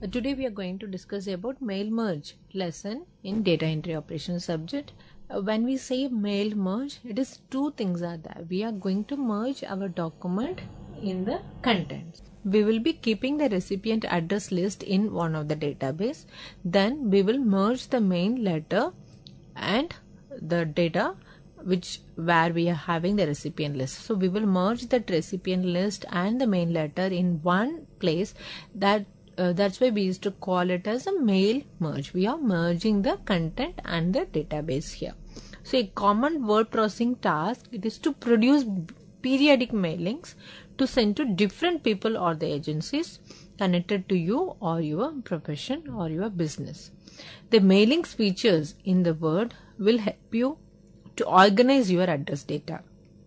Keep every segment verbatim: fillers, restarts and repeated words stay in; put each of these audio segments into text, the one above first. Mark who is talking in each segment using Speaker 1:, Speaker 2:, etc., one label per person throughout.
Speaker 1: Today we are going to discuss about mail merge lesson in data entry operations subject. Uh, when we say mail merge, it is two things are there. We are going to merge our document in the contents. We will be keeping the recipient address list in one of the database. Then we will merge the main letter and the data which where we are having the recipient list. So we will merge that recipient list and the main letter in one place. That uh, that's why we used to call it as a mail merge. We are merging the content and the database here. So a common word processing task, it is to produce periodic mailings to send to different people or the agencies connected to you or your profession or your business. The mailings features in the Word will help you to organize your address data,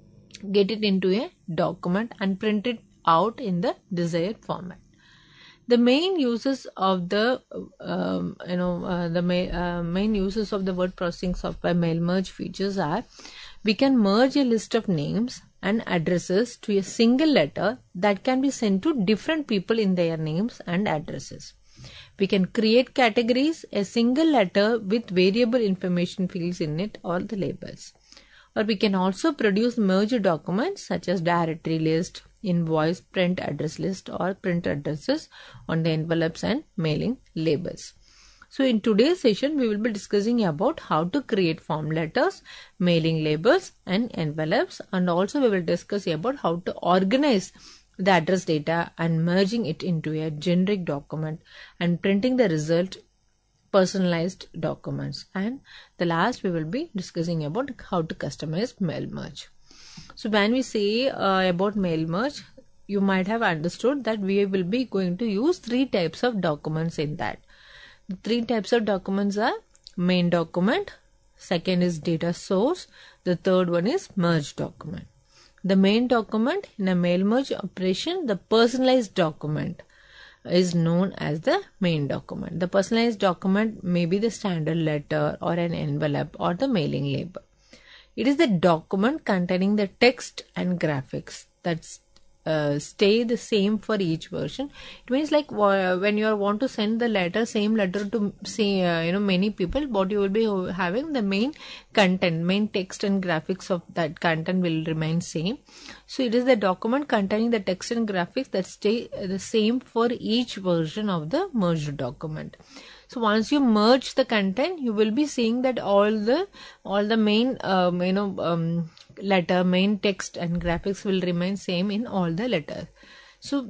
Speaker 1: get it into a document and print it out in the desired format. The main uses of the um, you know uh, the ma uh, main uses of the word processing software mail merge features are: we can merge a list of names and addresses to a single letter that can be sent to different people in their names and addresses. We can create categories, a single letter with variable information fields in it or the labels. Or we can also produce merged documents such as directory list, invoice, print address list or print addresses on the envelopes and mailing labels. So in today's session, we will be discussing about how to create form letters, mailing labels and envelopes, and also we will discuss about how to organize the address data and merging it into a generic document and printing the result personalized documents. And the last we will be discussing about how to customize mail merge. So when we say uh, about mail merge, you might have understood that we will be going to use three types of documents in that. The three types of documents are main document, second is data source, the third one is merge document. The main document in a mail merge operation, the personalized document is known as the main document. The personalized document may be the standard letter or an envelope or the mailing label. It is the document containing the text and graphics that uh, stay the same for each version. It means like uh, when you want to send the letter, same letter to say uh, you know many people, what you will be having, the main content, main text and graphics of that content will remain same. So it is the document containing the text and graphics that stay the same for each version of the merged document. So once you merge the content, you will be seeing that all the all the main um, you know um, letter, main text and graphics will remain same in all the letters. So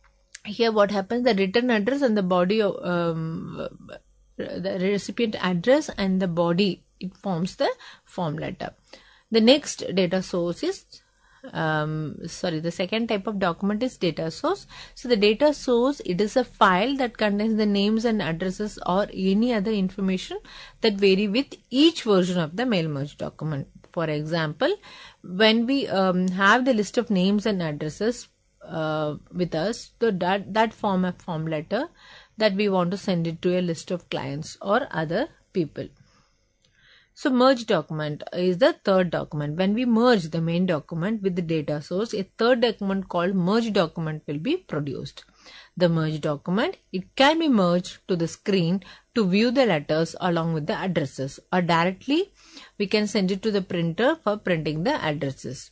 Speaker 1: here what happens, the return address and the body of um, the recipient address and the body, it forms the form letter. The next data source is um sorry the second type of document is data source. So the data source, it is a file that contains the names and addresses or any other information that vary with each version of the mail merge document. For example, when we um, have the list of names and addresses uh, with us, so that that form a form letter that we want to send it to a list of clients or other people. So merge document is the third document. When we merge the main document with the data source, a third document called merge document will be produced. The merge document, it can be merged to the screen to view the letters along with the addresses, or directly we can send it to the printer for printing the addresses.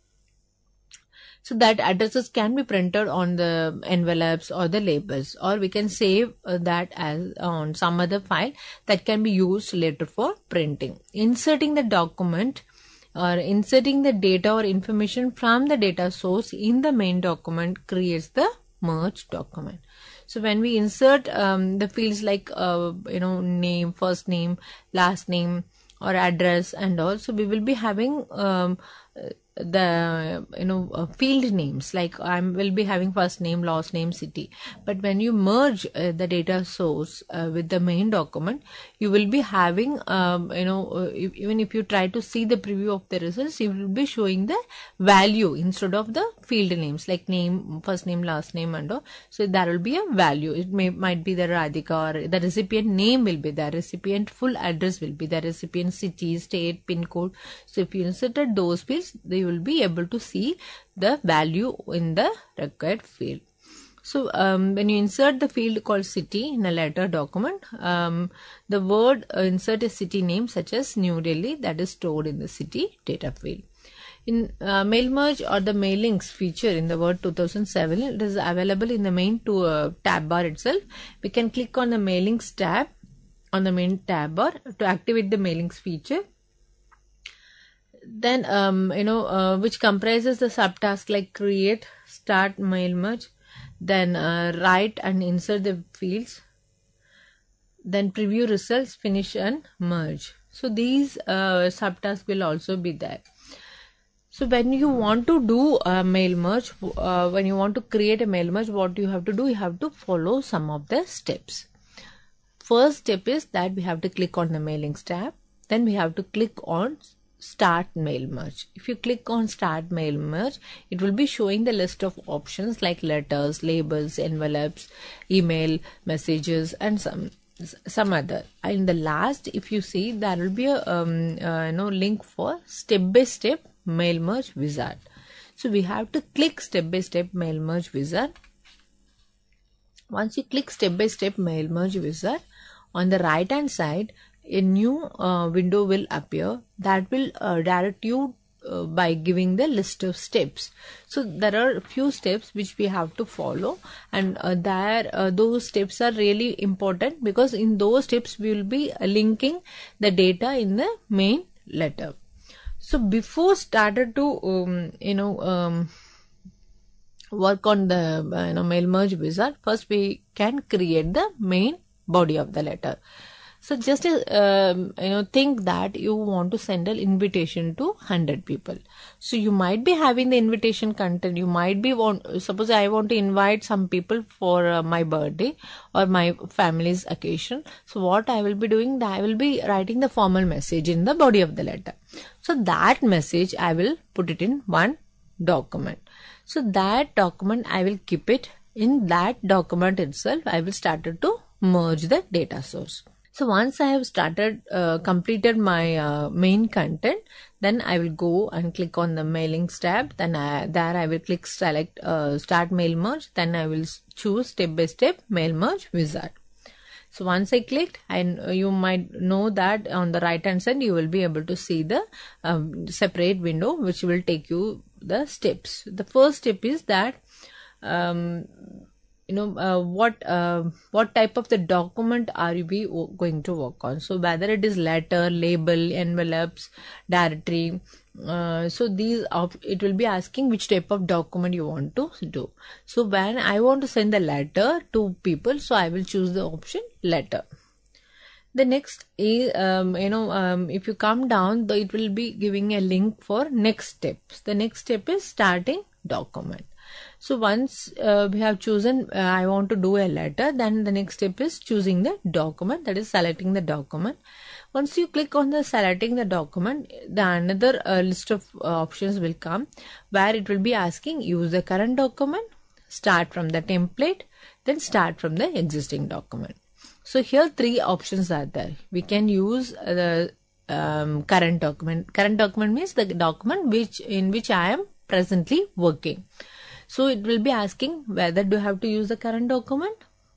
Speaker 1: So that addresses can be printed on the envelopes or the labels, or we can save uh, that as on some other file that can be used later for printing. Inserting the document or inserting the data or information from the data source in the main document creates the merge document. So when we insert um, the fields like uh, you know name, first name, last name or address, and also we will be having um, the you know uh, field names like I will be having first name, last name, city. But when you merge uh, the data source uh, with the main document, you will be having um, you know uh, if, even if you try to see the preview of the results, you will be showing the value instead of the field names like name, first name, last name and all. So there will be a value. It may might be the Radhika, or the recipient name will be there, recipient full address will be the recipient city, state, pin code. So if you inserted those fields, they will be able to see the value in the required field. So um, when you insert the field called city in a letter document, um, the word uh, insert a city name such as New Delhi, that is stored in the city data field. In uh, mail merge or the mailings feature in the Word two thousand seven, it is available in the main to, uh, tab bar itself. We can click on the mailings tab on the main tab bar to activate the mailings feature. Then um, you know uh, which comprises the subtask like create, start mail merge, then uh, write and insert the fields, then preview results, finish and merge. So these uh, subtasks will also be there. So when you want to do a mail merge, uh, when you want to create a mail merge, what you have to do, you have to follow some of the steps. First step is that we have to click on the mailings tab. Then we have to click on start mail merge. If you click on start mail merge, it will be showing the list of options like letters, labels, envelopes, email, messages and some some other. In the last, if you see, there will be a um, uh, you know link for step by step mail merge wizard. So we have to click step by step mail merge wizard. Once you click step by step mail merge wizard, on the right hand side a new uh, window will appear that will uh, direct you uh, by giving the list of steps. So there are a few steps which we have to follow, and uh, there uh, those steps are really important because in those steps we will be uh, linking the data in the main letter. So before started to um, you know um, work on the uh, you know mail merge wizard, first we can create the main body of the letter. So just uh, you know think that you want to send an invitation to one hundred people. So you might be having the invitation content. You might be want suppose I want to invite some people for uh, my birthday or my family's occasion. So what I will be doing, I will be writing the formal message in the body of the letter. So that message I will put it in one document. So that document I will keep it in that document itself. I will start to merge the data source. So once I have started, uh, completed my uh, main content, then I will go and click on the mailings tab. Then I, there I will click select uh, start mail merge. Then I will choose step by step mail merge wizard. So once I clicked, and you might know that on the right hand side you will be able to see the um, separate window which will take you the steps. The first step is that um, you know uh, what uh, what type of the document are we going to work on. So whether it is letter, label, envelopes, directory, uh, so these are, it will be asking which type of document you want to do. So when I want to send the letter to people, so I will choose the option letter. The next is um, you know um, if you come down, the, it will be giving a link for next steps. The next step is starting document. So once uh, we have chosen uh, I want to do a letter, then the next step is choosing the document, that is selecting the document. Once you click on the selecting the document, the another uh, list of uh, options will come where it will be asking use the current document, start from the template, then start from the existing document. So here three options are there. We can use uh, the um, current document. Current document means the document which in which I am presently working. So it will be asking whether do I have to use the current document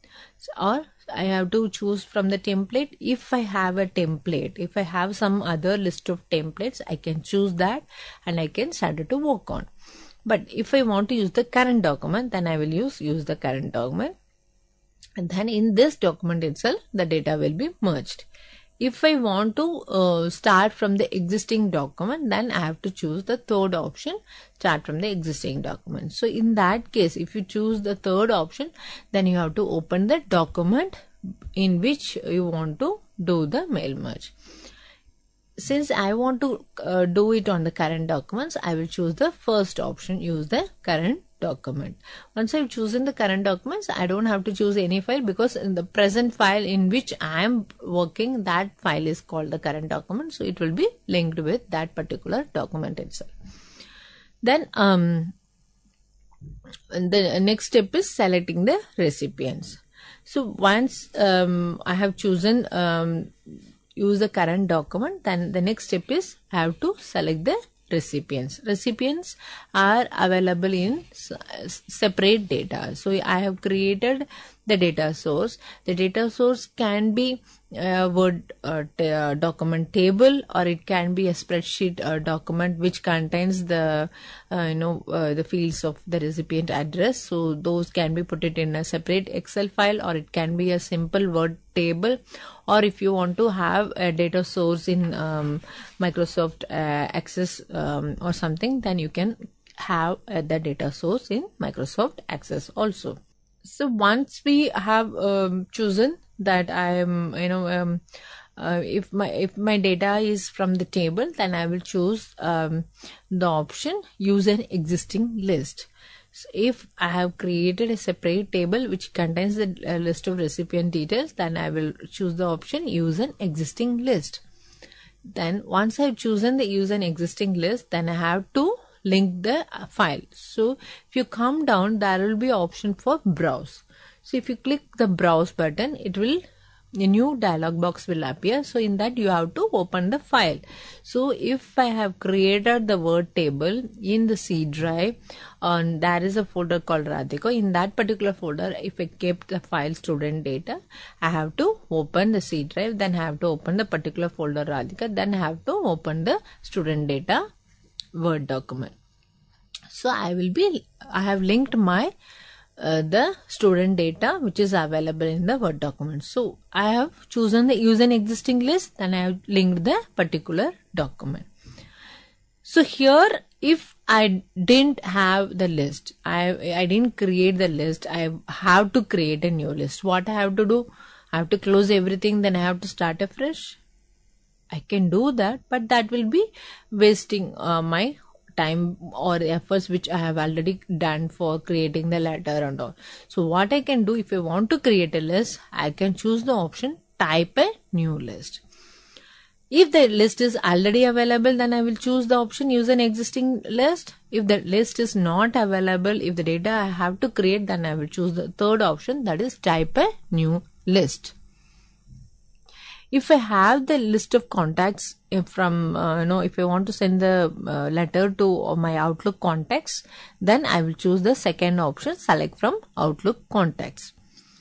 Speaker 1: or I have to choose from the template. If I have a template, if I have some other list of templates, I can choose that and I can start to work on. But if I want to use the current document, then I will use use the current document. And then in this document itself, the data will be merged. If I want to uh, start from the existing document, then I have to choose the third option, start from the existing document. So in that case, if you choose the third option, then you have to open the document in which you want to do the mail merge. Since I want to uh, do it on the current documents, I will choose the first option, use the current document. Once I've chosen the current documents, I don't have to choose any file because in the present file in which I am working, that file is called the current document. So it will be linked with that particular document itself. Then um, the next step is selecting the recipients. So once um, I have chosen um, use the current document, then the next step is I have to select the recipients. Recipients are available in separate data. So I have created the data source. The data source can be a Word uh, uh, document table, or it can be a spreadsheet uh, document which contains the uh, you know uh, the fields of the recipient address. So those can be put it in a separate Excel file, or it can be a simple Word table, or if you want to have a data source in um, Microsoft uh, Access um, or something, then you can have uh, the data source in Microsoft Access also. So once we have um, chosen that I am, you know, um, uh, if my if my data is from the table, then I will choose um, the option use an existing list. So if I have created a separate table which contains the uh, list of recipient details, then I will choose the option use an existing list. Then once I have chosen the use an existing list, then I have to link the file. So if you come down, there will be option for browse. So if you click the browse button, it will a new dialog box will appear. So in that you have to open the file. So if I have created the Word table in the C drive, and there is a folder called Radhika. In that particular folder, if I kept the file student data, I have to open the C drive, then I have to open the particular folder Radhika, then I have to open the student data Word document. So I will be I have linked my uh, the student data which is available in the Word document. So I have chosen the use an existing list, then I have linked the particular document. So here, if I didn't have the list, I I didn't create the list, I have to create a new list. What I have to do? I have to close everything, then I have to start afresh. I can do that, but that will be wasting uh, my time or efforts which I have already done for creating the letter and all. So what I can do, if I want to create a list, I can choose the option type a new list. If the list is already available, then I will choose the option use an existing list. If the list is not available, if the data I have to create, then I will choose the third option, that is type a new list. If I have the list of contacts from, uh, you know, if I want to send the uh, letter to my Outlook contacts, then I will choose the second option, select from Outlook contacts.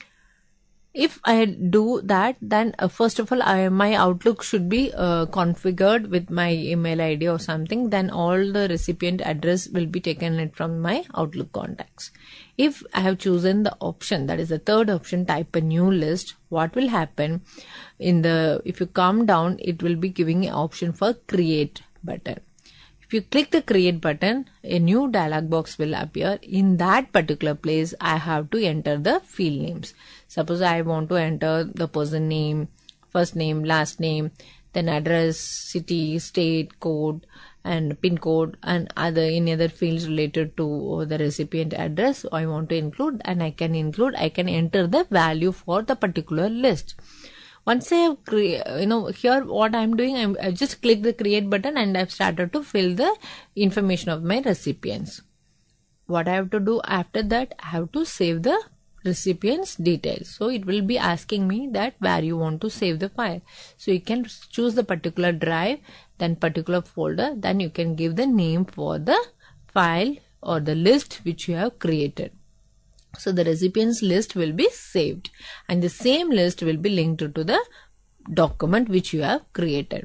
Speaker 1: If I do that, then uh, first of all, I, my Outlook should be uh, configured with my email I D or something. Then all the recipient address will be taken it from my Outlook contacts. If I have chosen the option, that is the third option, type a new list, what will happen in the, if you come down, it will be giving an option for create button. If you click the create button, a new dialog box will appear. In that particular place, I have to enter the field names. Suppose I want to enter the person name, first name, last name, then address, city, state, code, and pin code, and other any other fields related to the recipient address I want to include, and I can include, I can enter the value for the particular list. Once I have create, you know, here what I'm doing, I'm, I just click the create button and I've started to fill the information of my recipients. What I have to do after that, I have to save the recipient's details. So it will be asking me that where you want to save the file. So you can choose the particular drive, then particular folder, then you can give the name for the file or the list which you have created. So the recipients list will be saved and the same list will be linked to the document which you have created.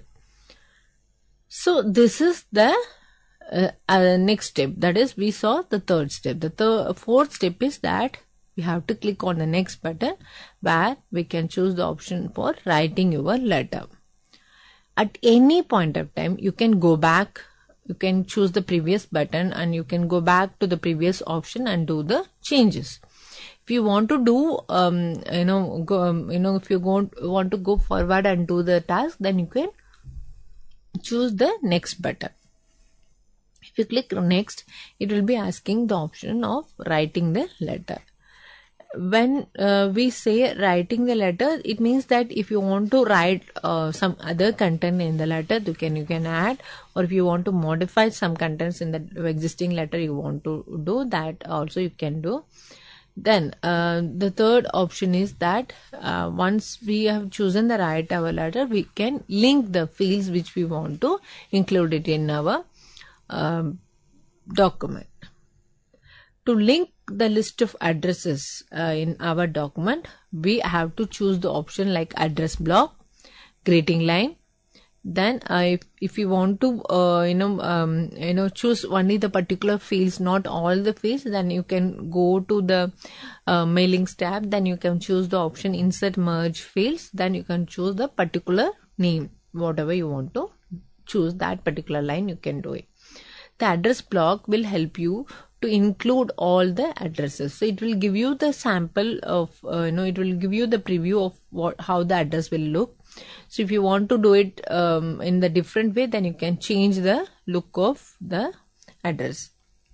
Speaker 1: So this is the uh, uh, next step, that is we saw the third step. The th fourth step is that we have to click on the next button where we can choose the option for writing your letter. At any point of time you can go back, you can choose the previous button and you can go back to the previous option and do the changes. If you want to do, um, you know, go, um, you know, if you go, want to go forward and do the task, then you can choose the next button. If you click next, it will be asking the option of writing the letter. When uh, we say writing the letter, it means that if you want to write uh, some other content in the letter, you can you can add, or if you want to modify some contents in the existing letter, you want to do that also you can do. Then uh, the third option is that uh, once we have chosen the write our letter, we can link the fields which we want to include it in our um, document. To link the list of addresses uh, in our document, we have to choose the option like address block, greeting line. Then uh, if, if you want to uh, you know um, you know choose only the particular fields, not all the fields, then you can go to the uh, mailings tab. Then you can choose the option insert merge fields. Then you can choose the particular name, whatever you want to choose that particular line, you can do it. The address block will help you to include all the addresses. So it will give you the sample of uh, you know it will give you the preview of what how the address will look. So if you want to do it um, in the different way, then you can change the look of the address.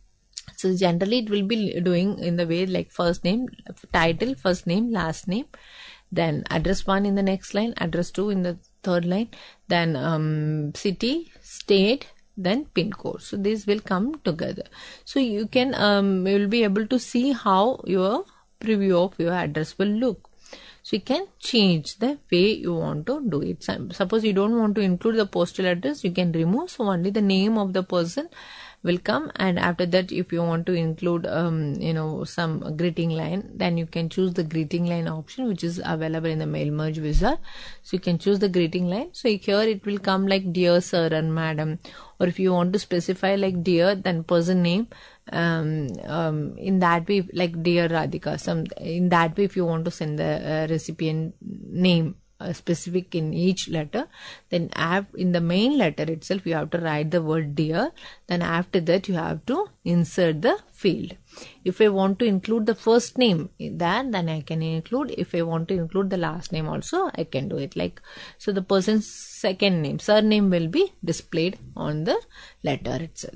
Speaker 1: So generally it will be doing in the way like first name, title, first name, last name, then address one in the next line, address two in the third line, then um, city, state, then pin code. So these will come together. So you can um, you will be able to see how your preview of your address will look. So you can change the way you want to do it. Suppose you don't want to include the postal address, you can remove. So only the name of the person will come, and after that if you want to include um, you know some greeting line, then you can choose the greeting line option, which is available in the mail merge wizard. So you can choose the greeting line. So here it will come like dear sir and madam, or if you want to specify like dear, then person name, um, um, in that way like dear Radhika, some in that way if you want to send the uh, recipient name uh, specific in each letter, then have in the main letter itself you have to write the word dear. Then after that you have to insert the field. If I want to include the first name in that, then I can include. If I want to include the last name also, I can do it. Like, so the person's second name, surname will be displayed on the letter itself.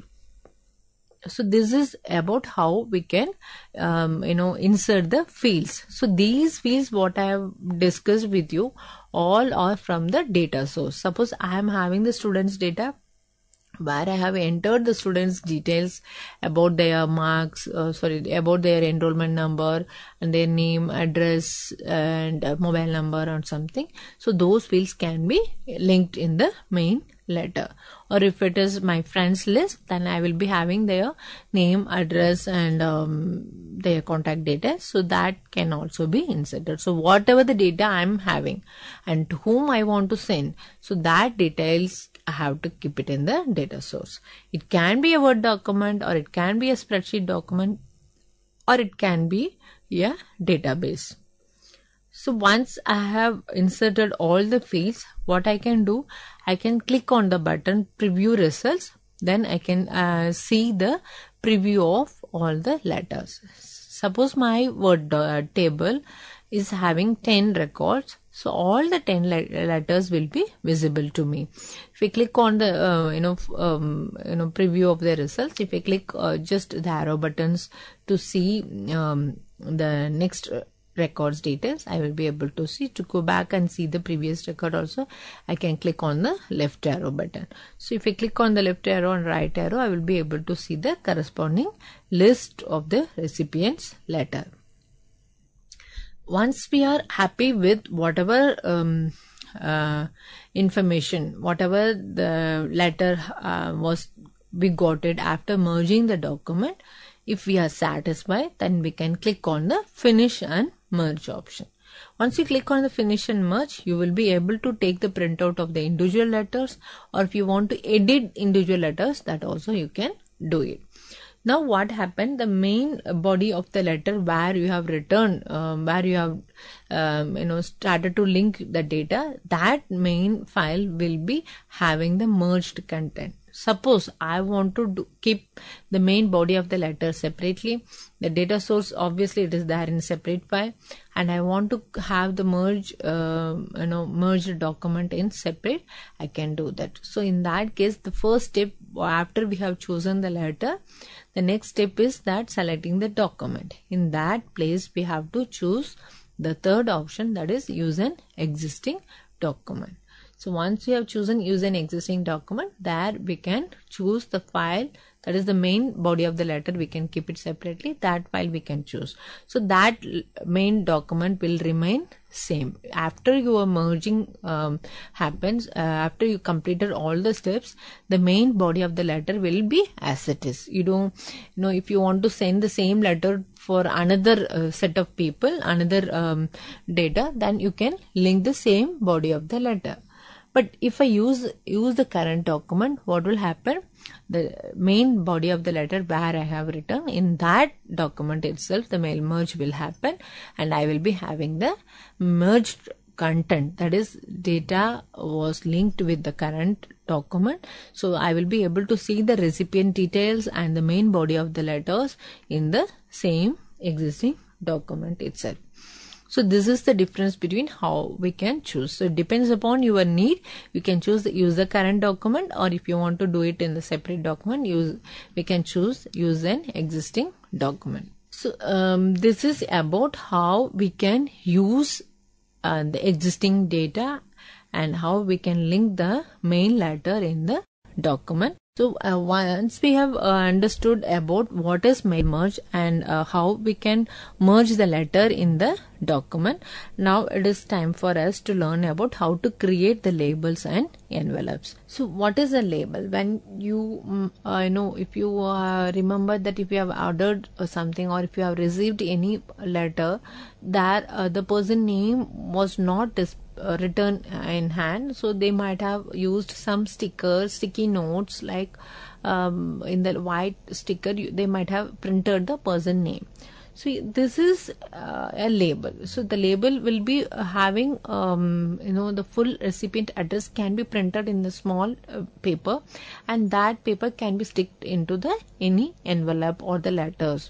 Speaker 1: So this is about how we can um, you know insert the fields. So these fields what I have discussed with you all are from the data source. Suppose I am having the students data where I have entered the students details about their marks, uh, sorry, about their enrollment number and their name, address and uh, mobile number or something. So those fields can be linked in the main letter. Or if it is my friends list, then I will be having their name, address and um, their contact data. So that can also be inserted. So whatever the data I am having and to whom I want to send, so that details I have to keep it in the data source. It can be a Word document, or it can be a spreadsheet document, or it can be a database. So once I have inserted all the fields, what I can do, I can click on the button preview results. Then I can uh, see the preview of all the letters. Suppose my Word uh, table is having ten records. So all the ten le letters will be visible to me. If I click on the uh, you know um, you know preview of the results, if I click uh, just the arrow buttons to see um, the next records details, I will be able to see. To go back and see the previous record also, I can click on the left arrow button. So if I click on the left arrow and right arrow, I will be able to see the corresponding list of the recipient's letter. Once we are happy with whatever um, uh, information, whatever the letter uh, was, we got it after merging the document. If we are satisfied, then we can click on the finish and merge option. Once you click on the finish and merge, you will be able to take the printout of the individual letters, or if you want to edit individual letters, that also you can do it. Now what happened, the main body of the letter where you have returned, um, where you have um, you know started to link the data, that main file will be having the merged content. Suppose I want to do, keep the main body of the letter separately, the data source obviously it is there in separate file, and I want to have the merge uh, you know merged document in separate, I can do that. So in that case, the first step after we have chosen the letter, the next step is that selecting the document. In that place we have to choose the third option, that is use an existing document. So once we have chosen use an existing document, there we can choose the file, that is the main body of the letter, we can keep it separately. That file we can choose. So that main document will remain same. After your merging um, happens, uh, after you completed all the steps, the main body of the letter will be as it is. You don't, you know, if you want to send the same letter for another uh, set of people, another um, data, then you can link the same body of the letter. But if I use use the current document, what will happen? The main body of the letter where I have written, in that document itself, the mail merge will happen, and I will be having the merged content, that is, data was linked with the current document. So I will be able to see the recipient details and the main body of the letters in the same existing document itself. So this is the difference between how we can choose. So it depends upon your need. You can choose the, use the current document, or if you want to do it in the separate document, use we can choose use an existing document. So um, this is about how we can use uh, the existing data and how we can link the main letter in the document. So uh, once we have uh, understood about what is mail merge and uh, how we can merge the letter in the document, now it is time for us to learn about how to create the labels and envelopes. So what is a label? When you uh, you know, if you uh, remember that if you have ordered something, or if you have received any letter that uh, the person name was not displayed, Uh, written in hand, so they might have used some stickers, sticky notes, like um, in the white sticker you, they might have printed the person name. So this is uh, a label. So the label will be uh, having um, you know, the full recipient address can be printed in the small uh, paper, and that paper can be sticked into the any envelope or the letters.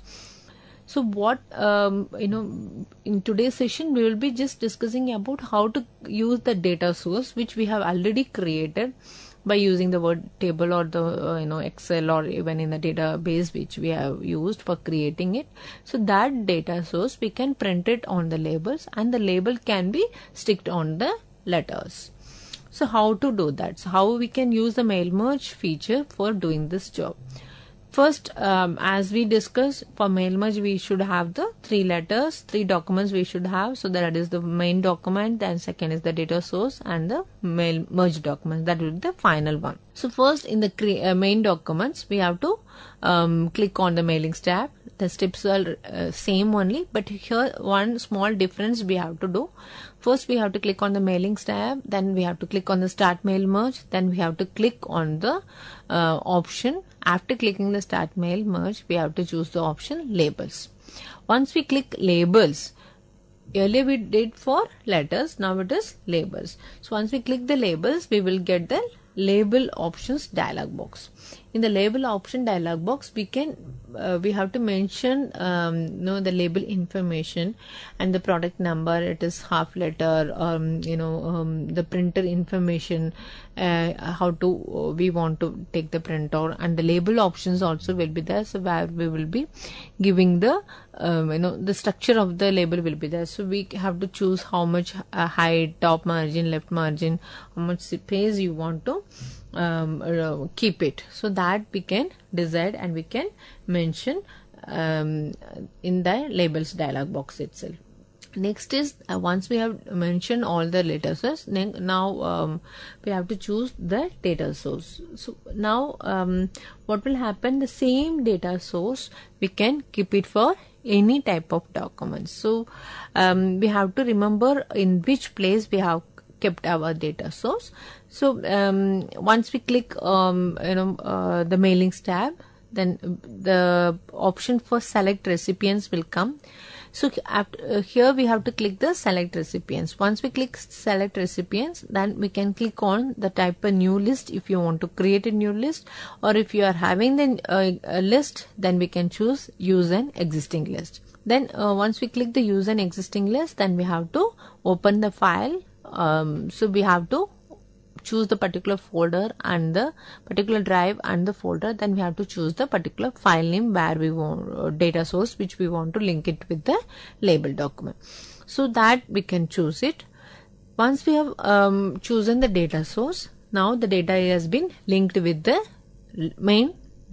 Speaker 1: So what, um, you know, in today's session, we will be just discussing about how to use the data source, which we have already created by using the word table or the, uh, you know, Excel, or even in the database which we have used for creating it. So that data source, we can print it on the labels, and the label can be sticked on the letters. So how to do that? So how we can use the mail merge feature for doing this job? First, um, as we discussed, for mail merge we should have the three letters, three documents we should have. So that is the main document, then second is the data source, and the mail merge document. That will be the final one. So first, in the uh, main documents, we have to um, click on the mailings tab. The steps are uh, same only, but here one small difference we have to do. First, we have to click on the mailings tab, then we have to click on the start mail merge, then we have to click on the uh, option. After clicking the start mail merge, we have to choose the option labels. Once we click labels, earlier we did for letters, now it is labels. So once we click the labels, we will get the label options dialog box. In the label option dialog box, we can uh, we have to mention um, you know, the label information and the product number. It is half letter, um, you know, um, the printer information, uh, how to uh, we want to take the printer, and the label options also will be there. So where we will be giving the um, you know, the structure of the label will be there. So we have to choose how much uh, height, top margin, left margin, how much space you want to Um, uh, keep it, so that we can decide and we can mention um, in the labels dialog box itself. Next is uh, once we have mentioned all the data source, now um, we have to choose the data source. So now um, what will happen, the same data source we can keep it for any type of documents. So um, we have to remember in which place we have kept our data source. So um, once we click um, you know uh, the mailings tab, then the option for select recipients will come. So after, uh, here we have to click the select recipients. Once we click select recipients, then we can click on the type a new list if you want to create a new list, or if you are having the uh, a list, then we can choose use an existing list. Then uh, once we click the use an existing list, then we have to open the file. Um, so we have to choose the particular folder and the particular drive and the folder. Then we have to choose the particular file name where we want uh, data source which we want to link it with the label document. So that we can choose it. Once we have um, chosen the data source, now the data has been linked with the main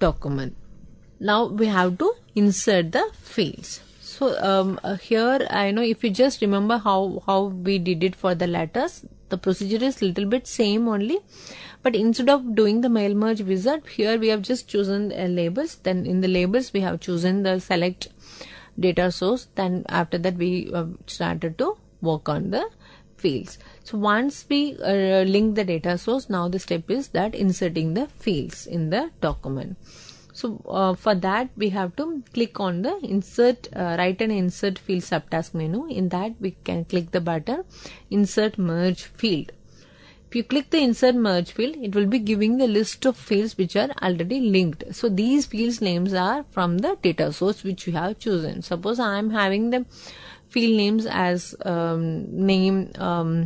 Speaker 1: document. Now we have to insert the fields. So um, uh, here I know if you just remember how how we did it for the letters, the procedure is little bit same only, but instead of doing the mail merge wizard, here we have just chosen uh, labels. Then in the labels we have chosen the select data source. Then after that we uh, started to work on the fields. So once we uh, link the data source, now the step is that inserting the fields in the document. So uh, for that we have to click on the insert, uh, write and insert field subtask menu. In that we can click the button insert merge field. If you click the insert merge field, it will be giving the list of fields which are already linked. So these fields names are from the data source which you have chosen. Suppose I am having the field names as um, name, um,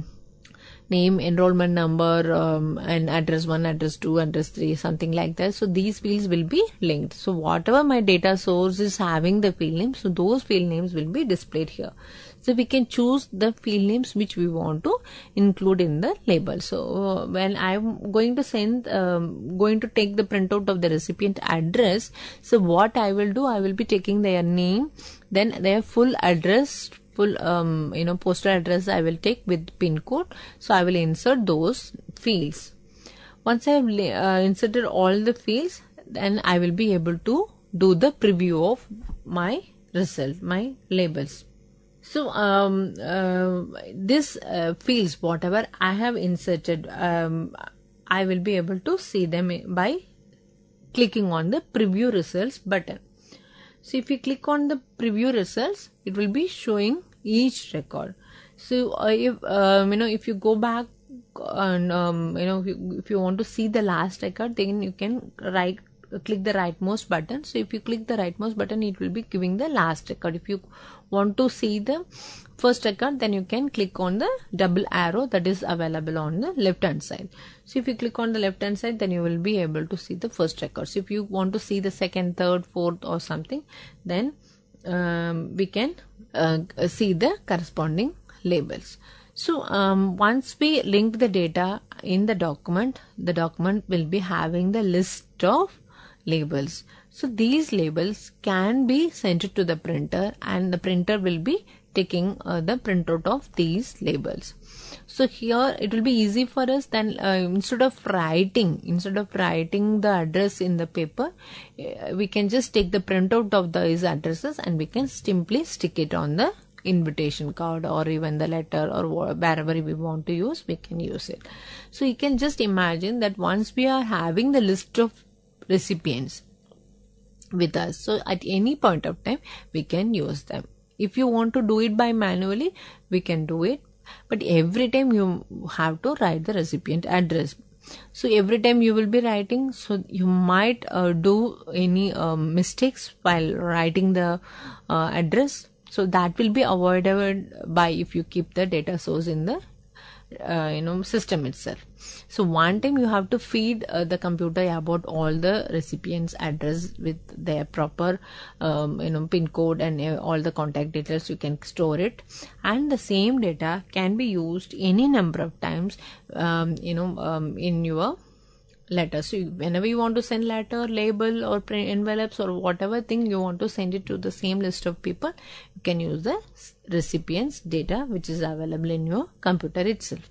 Speaker 1: name, enrollment number, um, and address one, address two, address three, something like that. So these fields will be linked. So whatever my data source is having the field names, so those field names will be displayed here. So we can choose the field names which we want to include in the label. So uh, when I'm going to send, um, going to take the printout of the recipient address, so what I will do, I will be taking their name, then their full address, full um, you know postal address I will take with pin code. So I will insert those fields. Once I have uh, inserted all the fields, then I will be able to do the preview of my result, my labels. So um, uh, this uh, fields whatever I have inserted, um, I will be able to see them by clicking on the preview results button. So if you click on the preview results, it will be showing each record. So uh, if um, you know if you go back and um, you know if you, if you want to see the last record, then you can right click the rightmost button. So if you click the rightmost button, it will be giving the last record. If you want to see the first record, then you can click on the double arrow that is available on the left hand side. So if you click on the left hand side, then you will be able to see the first record. So if you want to see the second, third, fourth or something, then um, we can uh, see the corresponding labels. So um, once we link the data in the document, the document will be having the list of labels. So these labels can be sent to the printer, and the printer will be taking uh, the printout of these labels. So here it will be easy for us. Then uh, instead of writing, instead of writing the address in the paper, uh, we can just take the printout of these addresses and we can simply stick it on the invitation card or even the letter or wherever we want to use, we can use it. So you can just imagine that once we are having the list of recipients with us, so at any point of time we can use them. If you want to do it by manually, we can do it, but every time you have to write the recipient address. So every time you will be writing, so you might uh, do any uh, mistakes while writing the uh, address. So that will be avoided by if you keep the data source in the uh, you know system itself. So one time you have to feed uh, the computer about all the recipients address with their proper um, you know pin code and uh, all the contact details. You can store it, and the same data can be used any number of times um, you know um, in your letter. So whenever you want to send letter, label or print envelopes or whatever thing you want to send it to the same list of people, you can use the recipients data which is available in your computer itself.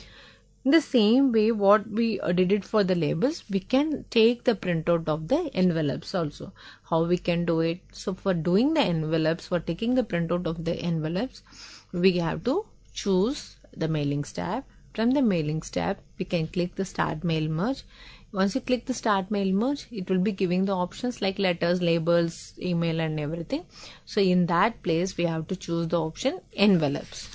Speaker 1: In the same way what we did it for the labels, we can take the printout of the envelopes also. How we can do it? So for doing the envelopes, for taking the printout of the envelopes, we have to choose the mailings tab. From the mailings tab, we can click the start mail merge. Once you click the start mail merge, it will be giving the options like letters, labels, email and everything. So in that place, we have to choose the option envelopes.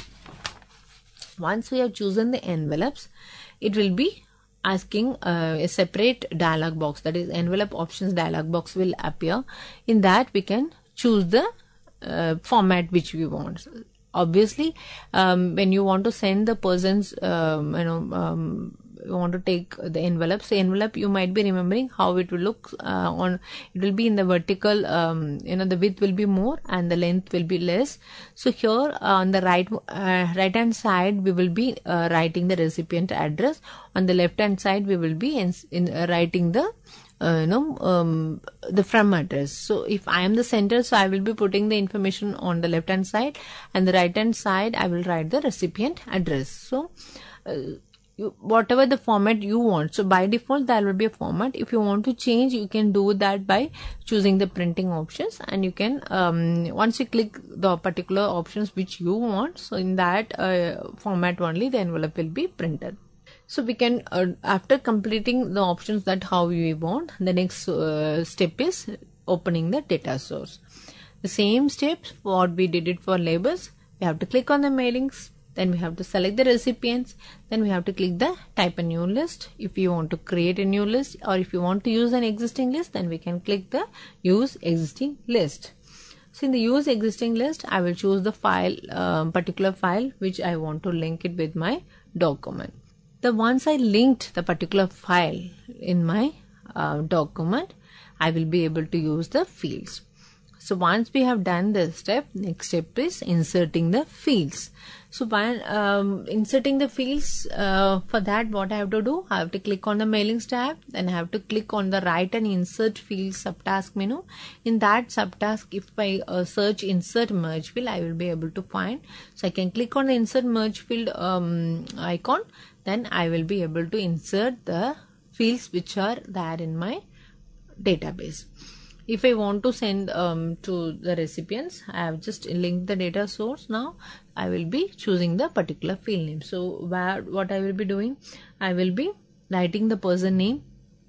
Speaker 1: Once we have chosen the envelopes, it will be asking uh, a separate dialog box, that is envelope options dialog box will appear. In that we can choose the uh, format which we want. Obviously um, when you want to send the person's um, you know um, you want to take the envelope, so envelope you might be remembering how it will look uh, on it will be in the vertical, um, you know the width will be more and the length will be less. So here uh, on the right uh, right hand side we will be uh, writing the recipient address. On the left hand side we will be in, in uh, writing the uh, you know, um, the from address. So if I am the sender, so I will be putting the information on the left hand side, and the right hand side I will write the recipient address. So uh, you, whatever the format you want. So by default there will be a format. If you want to change, you can do that by choosing the printing options, and you can um, once you click the particular options which you want, so in that uh, format only the envelope will be printed. So we can uh, after completing the options that how we want, the next uh, step is opening the data source. The same steps what we did it for labels. We have to click on the mailings, then we have to select the recipients, then we have to click the type a new list. If you want to create a new list, or if you want to use an existing list, then we can click the use existing list. So in the use existing list, I will choose the file, um, particular file which I want to link it with my document. The once I linked the particular file in my uh, document, I will be able to use the fields. So once we have done this step, next step is inserting the fields. So by um, inserting the fields, uh, for that what I have to do, I have to click on the mailings tab, then I have to click on the write and insert fields subtask menu. In that subtask, if I uh, search insert merge field, I will be able to find. So I can click on the insert merge field um, icon, then I will be able to insert the fields which are there in my database. If I want to send um, to the recipients, I have just linked the data source. Now I will be choosing the particular field name. So where, what I will be doing, I will be writing the person name,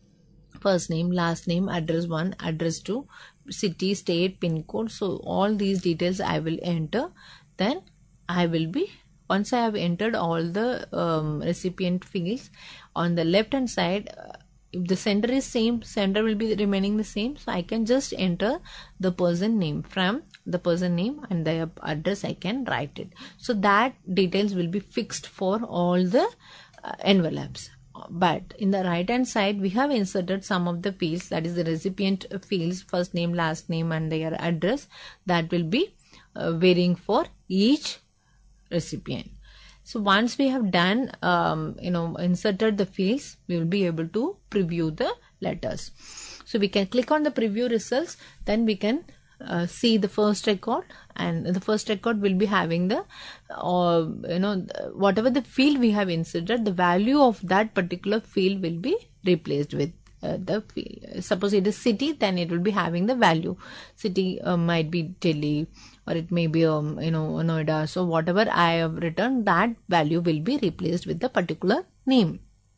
Speaker 1: first name, last name, address one, address two, city, state, pin code. So all these details I will enter. Then I will be, once I have entered all the um, recipient fields, on the left hand side, uh, if the sender is same, sender will be remaining the same. So I can just enter the person name, from the person name and the address I can write it. So that details will be fixed for all the uh, envelopes. But in the right hand side, we have inserted some of the fields, that is the recipient fields, first name, last name and their address, that will be uh, varying for each recipient. So once we have done, um, you know, inserted the fields, we will be able to preview the letters. So we can click on the preview results, then we can uh, see the first record, and the first record will be having the, uh, you know, whatever the field we have inserted, the value of that particular field will be replaced with Uh, the field. Suppose it is city, then it will be having the value. City uh, might be Delhi, or it may be um, you know, Noida. So whatever I have written, that value will be replaced with the particular name.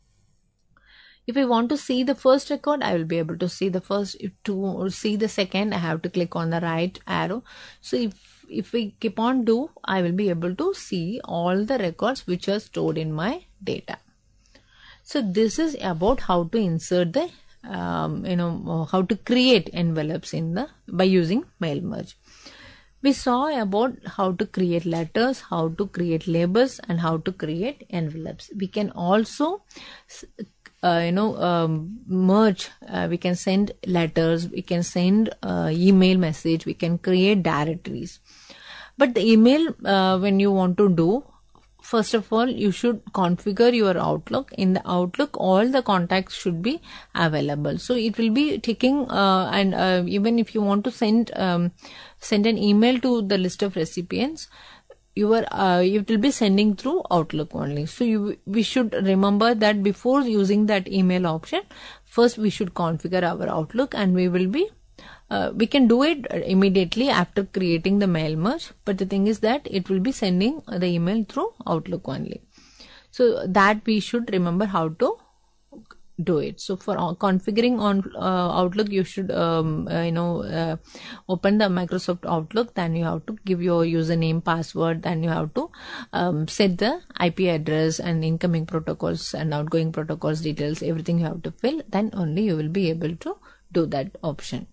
Speaker 1: If I want to see the first record, I will be able to see the first. If to see the second, I have to click on the right arrow. So if if we keep on do, I will be able to see all the records which are stored in my data. So this is about how to insert the, um, you know, how to create envelopes in the, by using mail merge. We saw about how to create letters, how to create labels, and how to create envelopes. We can also, uh, you know, um, merge, uh, we can send letters, we can send uh, email message, we can create directories. But the email, uh, when you want to do, first of all, you should configure your Outlook. In the Outlook, all the contacts should be available. So it will be taking, uh, and uh, even if you want to send um, send an email to the list of recipients, you are uh, it will be sending through Outlook only. So you, we should remember that before using that email option, first we should configure our Outlook, and we will be Uh, we can do it immediately after creating the mail merge, but the thing is that it will be sending the email through Outlook only. So that we should remember how to do it. So for uh, configuring on uh, Outlook, you should um, uh, you know uh, open the Microsoft Outlook, then you have to give your username, password, then you have to um, set the I P address and incoming protocols and outgoing protocols details, everything you have to fill, then only you will be able to do that option.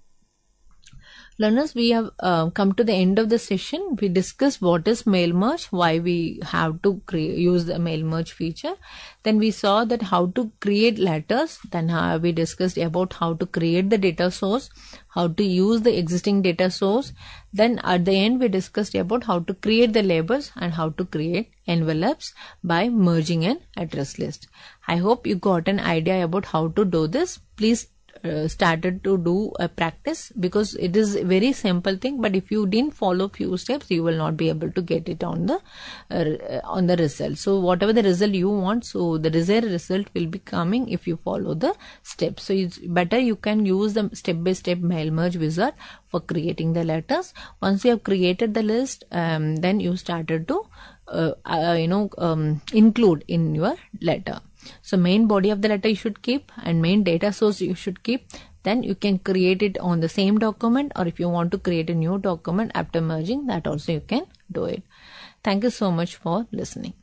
Speaker 1: Learners, we have uh, come to the end of the session. We discussed what is mail merge, why we have to use the mail merge feature. Then we saw that how to create letters. Then uh, we discussed about how to create the data source, how to use the existing data source. Then at the end, we discussed about how to create the labels and how to create envelopes by merging an address list. I hope you got an idea about how to do this. Please uh, started to do a practice, because it is a very simple thing, but if you didn't follow few steps, you will not be able to get it on the uh, on the result. So whatever the result you want, so the desired result will be coming if you follow the steps. So it's better you can use the step-by-step mail merge wizard for creating the letters. Once you have created the list, um, then you started to uh, uh, you know um, include in your letter. So main body of the letter you should keep, and main data source you should keep. Then you can create it on the same document, or if you want to create a new document after merging, that also you can do it. Thank you so much for listening.